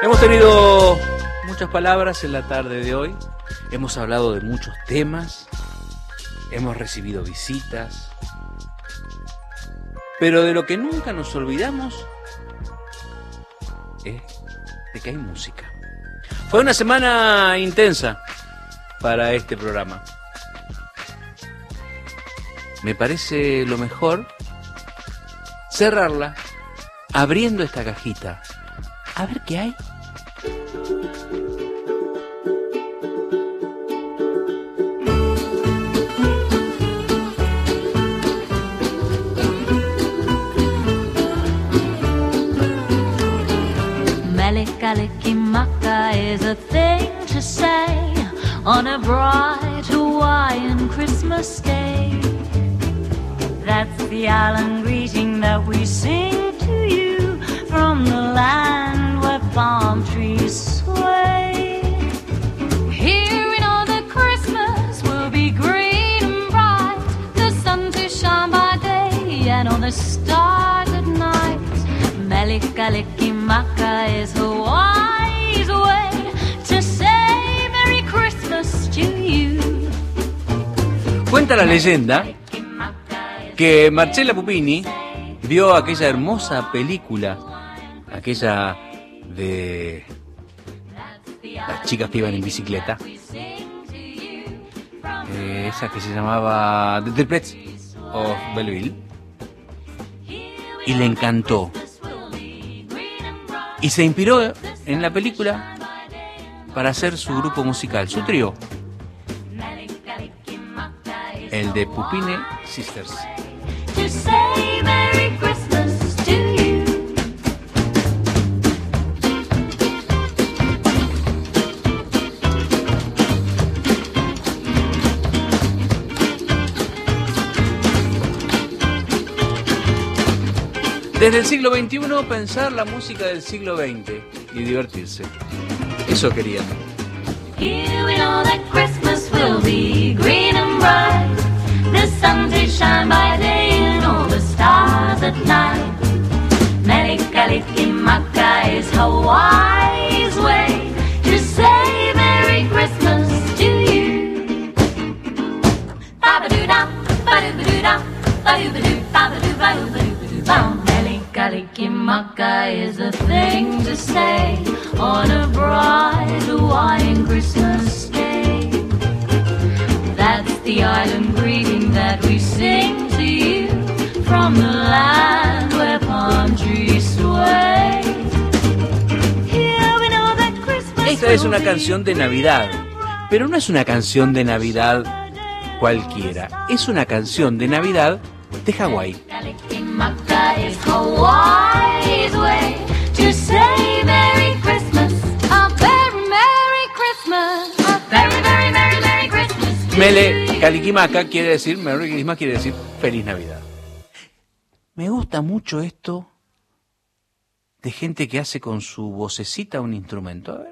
Hemos tenido muchas palabras en la tarde de hoy. Hemos hablado de muchos temas. Hemos recibido visitas. Pero de lo que nunca nos olvidamos es de que hay música. Fue una semana intensa para este programa. Me parece lo mejor cerrarla abriendo esta cajita. A ver qué hay. Mele-Kalikimaka is a thing to say on a bright Hawaiian Christmas day. That's the island greeting that we sing to you from the land where palm trees sway. Here we know that Christmas will be green and bright, the sun to shine by day and all the stars at night. Mele-Kalikimaka is Hawaii's way to say Merry Christmas to you. Cuenta la leyenda que Marcella Pupini vio aquella hermosa película, aquella de las chicas que iban en bicicleta, esa que se llamaba The Triplets of Belleville, y le encantó. Y se inspiró en la película para hacer su grupo musical, su trío, el de Pupini Sisters. To say Merry Christmas to you. Desde el siglo XXI pensar la música del siglo XX y divertirse. Eso querían. Here we know that Christmas will be green and bright, the sun to shine by day and all the stars at night. Mele-Kalikimaka is Hawaii's way to say Merry Christmas to you. Ba-ba-doo-da, ba-doo-ba-doo-da, ba-doo-ba-doo, ba-ba-doo, ba-doo-ba-doo, ba-doo. Mele-Kalikimaka is a thing to say on a bright Hawaiian Christmas day. That's the island greeting that we sing to you from the land where palm trees sway. Here we know that Christmas. Esta es una canción de Navidad, pero no es una canción de Navidad cualquiera. Es una canción de Navidad de Hawái. Mele-Kalikimaka is Hawaii's way to say Merry Christmas, a very Merry Christmas, a very, very, very, Merry Christmas. Mele-Kalikimaka quiere decir, Merry Christmas quiere decir Feliz Navidad. Me gusta mucho esto de gente que hace con su vocecita un instrumento. A ver.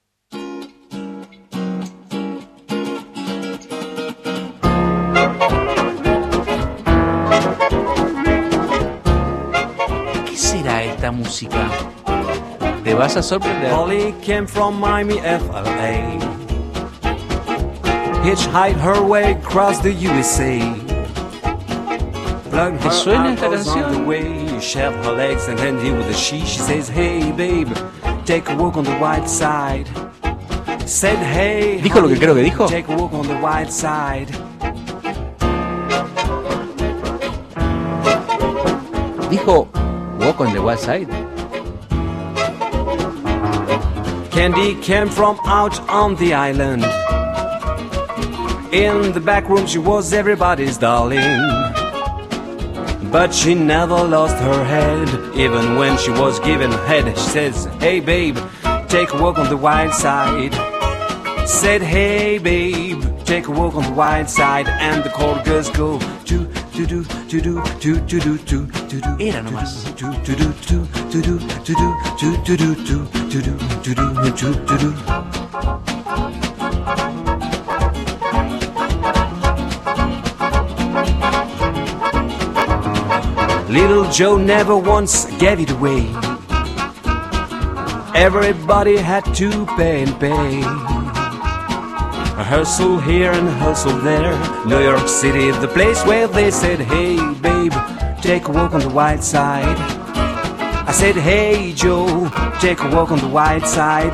¿Qué será esta música? Te vas a sorprender. Holly came from Miami, FLA. Hitchhiked her way across the USA. ¿Te suena esta canción? Shelf her legs and handy with a she says, hey babe, take a walk on the white side. Said, hey, ¿Dijo lo que creo que dijo? Take a walk on the white side. Dijo Walk on the Wild Side. Candy came from out on the island. In the back room she was everybody's darling. But she never lost her head, even when she was given head. She says, hey babe, take a walk on the wild side. Said, hey babe, take a walk on the wild side. And the cold girls go to do do do do do do do do do do. Era nomás. Do do do do do do do do do do do do do do do do. Little Joe never once gave it away. Everybody had to pay and pay. Hustle here and hustle there. New York City, the place where they said, hey babe, take a walk on the wild side. I said, hey Joe, take a walk on the wild side.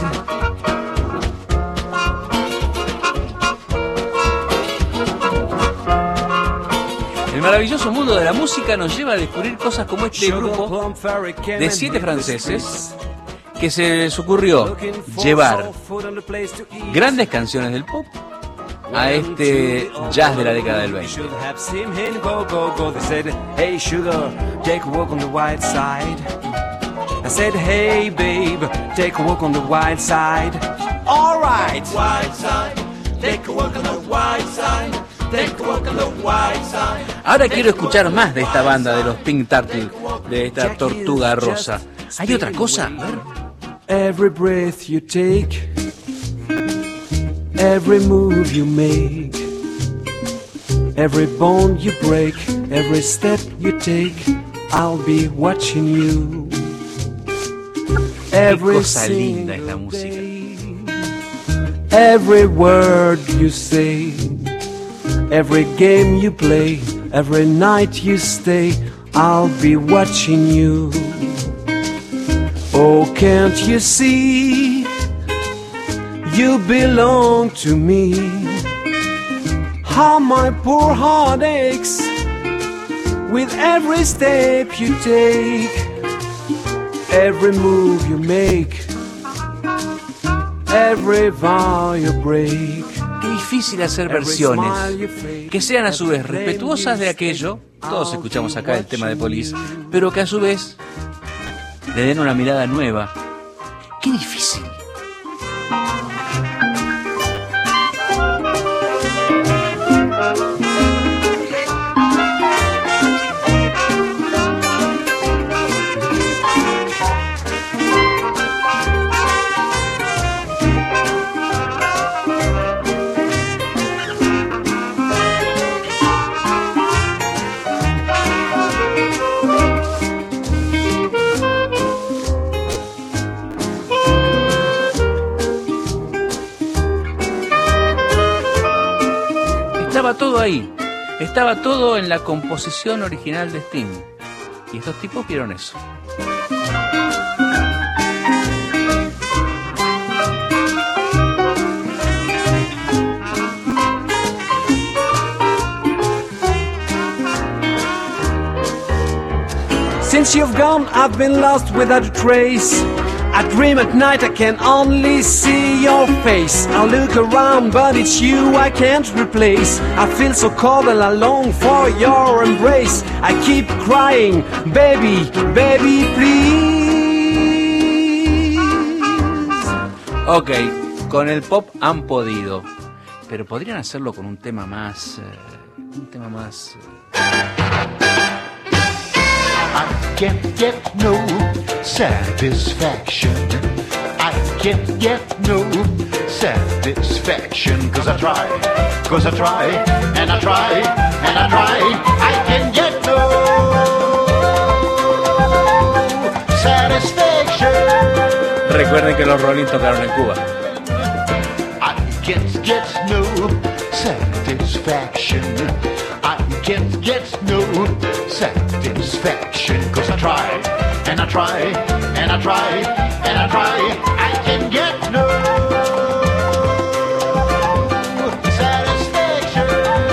El maravilloso mundo de la música nos lleva a descubrir cosas como este grupo de 7 franceses que se les ocurrió llevar grandes canciones del pop a este jazz de la década del 20. Hey sugar, take a walk on the wild side. I said, hey babe, take a walk on the wild side. All right. Wild side, take a walk on the wild side. Take a walk on the wild side. Ahora quiero escuchar más de esta banda de los Pink Turtle, de esta Tortuga Rosa. ¿Hay otra cosa? A ver. Every breath you take, every move you make, every bond you break, every step you take, I'll be watching you. Every cosa linda esta música. Every word you say, every game you play, every night you stay, I'll be watching you. Oh, can't you see, you belong to me. How my poor heart aches with every step you take, every move you make, every vow you break. Qué difícil hacer versiones que sean a su vez respetuosas de aquello, todos escuchamos acá el tema de Police, pero que a su vez le den una mirada nueva. ¡Qué difícil! Estaba todo ahí, estaba todo en la composición original de Sting. Y estos tipos vieron eso. Since you've gone, I've been lost without a trace. I dream at night, I can only see your face. I look around, but it's you I can't replace. I feel so cold and I long for your embrace. I keep crying, baby, baby, please. Ok, con el pop han podido, pero podrían hacerlo con un tema más... I can't get no satisfaction. I can't get no satisfaction. Cause I try, and I try, and I try. I can get no satisfaction. Recuerden que los Rolling tocaron en Cuba. I can't get no satisfaction. I can't get no satisfaction. Cause I try, and I try, and I try, and I try. I can get no satisfaction.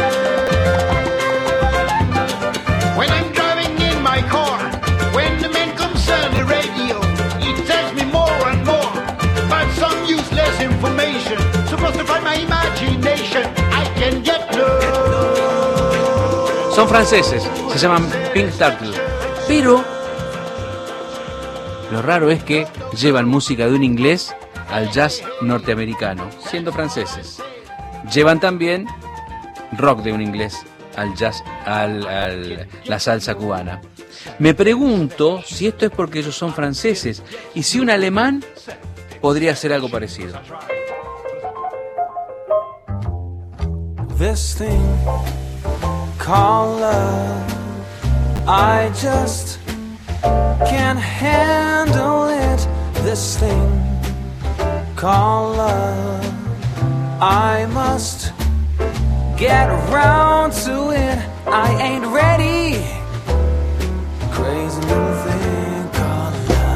When I'm driving in my car, when the man comes on the radio, he tells me more and more about some useless information, supposed to find my imagination. I can get no. Son franceses, se llaman Pink Turtle, pero lo raro es que llevan música de un inglés al jazz norteamericano, siendo franceses. Llevan también rock de un inglés al jazz, la salsa cubana. Me pregunto si esto es porque ellos son franceses y si un alemán podría hacer algo parecido. This thing called love, I just can't handle it. this thing called love. I must get around to it. I ain't ready. Crazy little thing called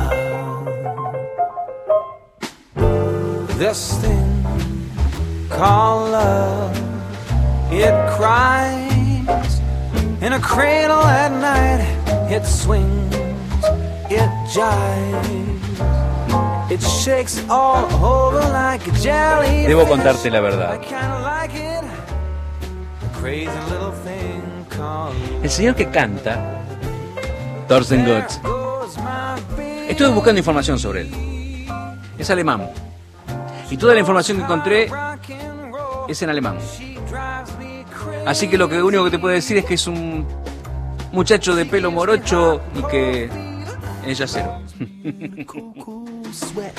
love. This thing called love. It cries in a cradle at night. It swings, it jives, it shakes all over like a jellyfish. Debo contarte la verdad. I kinda like it. Crazy little thing called El señor que canta, Thorsten Götz, There goes my baby. estuve buscando información sobre él. Es alemán. Y toda la información que encontré Rock and roll. es en alemán. She drives me crazy. Así que lo único que te puedo decir es que es un muchacho de pelo morocho y que es yacero. Cool sweat.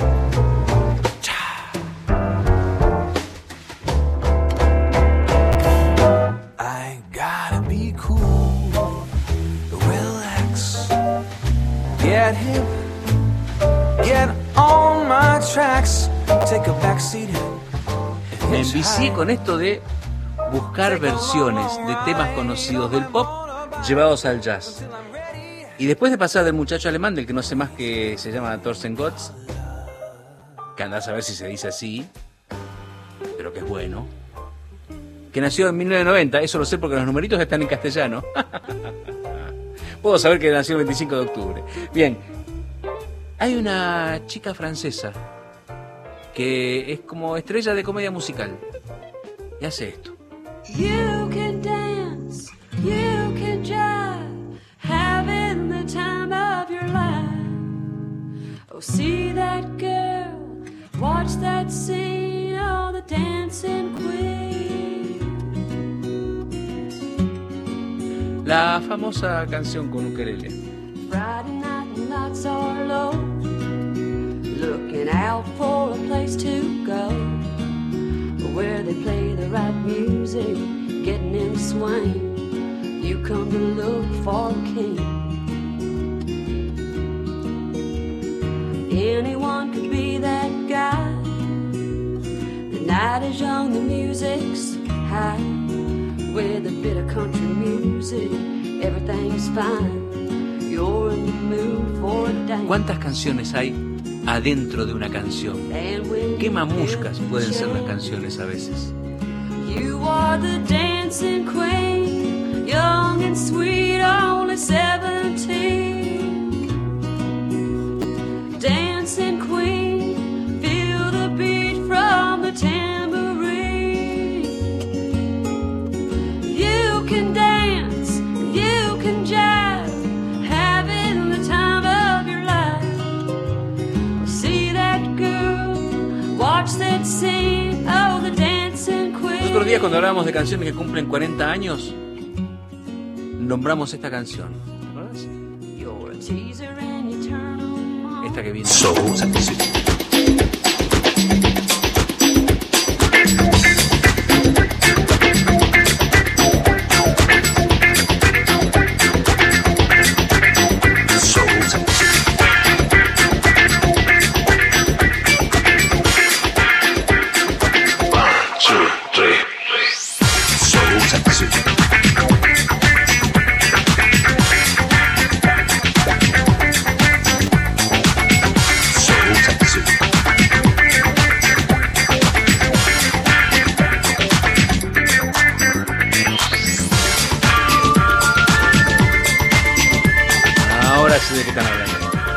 I gotta be cool, relax, get hip, get on my tracks, take a backseat. Me envicié con esto de buscar versiones de temas conocidos del pop llevados al jazz. Y después de pasar del muchacho alemán, del que no sé más que se llama Thorsten Götz, que andás a ver si se dice así, pero que es bueno, que nació en 1990, eso lo sé porque los numeritos están en castellano. Puedo saber que nació el 25 de octubre. Bien, hay una chica francesa que es como estrella de comedia musical y hace esto. You can dance, you can jive, having the time of your life. Oh, see that girl, watch that scene, oh, the dancing queen. La famosa canción con ukelele. Friday night and lights are low, looking out for a place to go, where they play the right music, getting in swing. You come to look for a king. Anyone could be that guy. The night is young, the music's high. With a bit of country music, everything's fine. You're in the mood for a dance. ¿Cuántas canciones hay adentro de una canción? And when ¿Qué you mamuscas feel pueden the ser las change, canciones a veces? You are the dancing queen, young and sweet, only 17. Dancing queen, feel the beat from the tambourine. You can dance, you can jive, having the time of your life. See that girl, watch that scene, oh, the dancing queen. Los otros días cuando hablábamos de canciones que cumplen 40 años, nombramos esta canción. ¿Te acuerdas? You're a teaser and you turn 'em on. Esta que viene. Ahora sí de qué están hablando.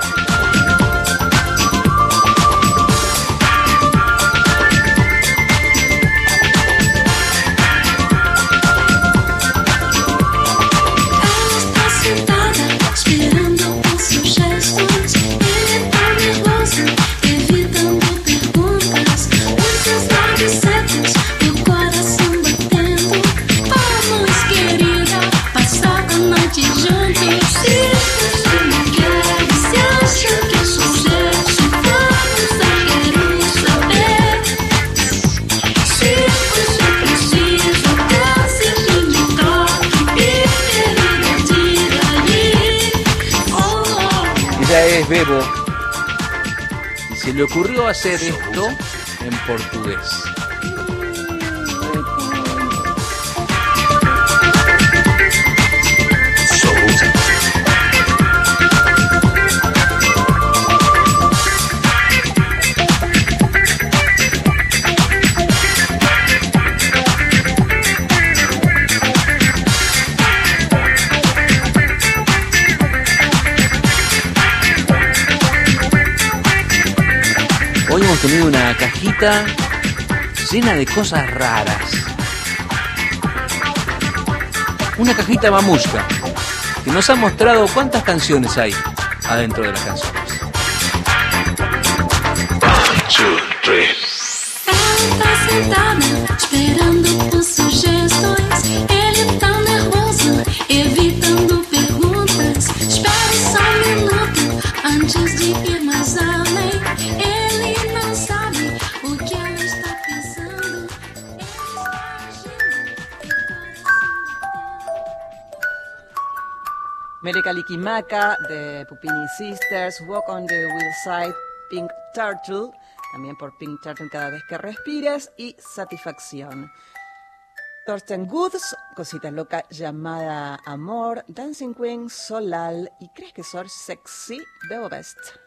Ela está sentada, esperando por seus gestos. Ele tá nervoso, evitando perguntas. Os seus lábios secos, o coração batendo. Vamos, querida, passar a noite juntos. Se você não quer, se acha que é sucesso, vamos, eu quero saber. Se você precisa, desce e me toque. Querida, diga aí. Oh, oh. Ella es Bebo se le ocurrió hacer esto en portugués. Hoy hemos tenido una cajita llena de cosas raras. Una cajita mamushka que nos ha mostrado cuántas canciones hay adentro de las canciones. 1, 2, 3. Ela tá sentada, esperando por sugestões. Ele tá nervoso, evitando perguntas. Espera só minuto antes de ir mais além. Ele não sabe o que ela está pensando. Ele está agindo. Merekalikimaka de Pupini Sisters, Walk on the Wild Side, Pink Turtle, también por Pink Turtle Cada vez que respires, y Satisfacción. Thorsten Goods, Cosita Loca llamada Amor, Dancing Queen, Solal y Crees que Soy Sexy, Bebo Best.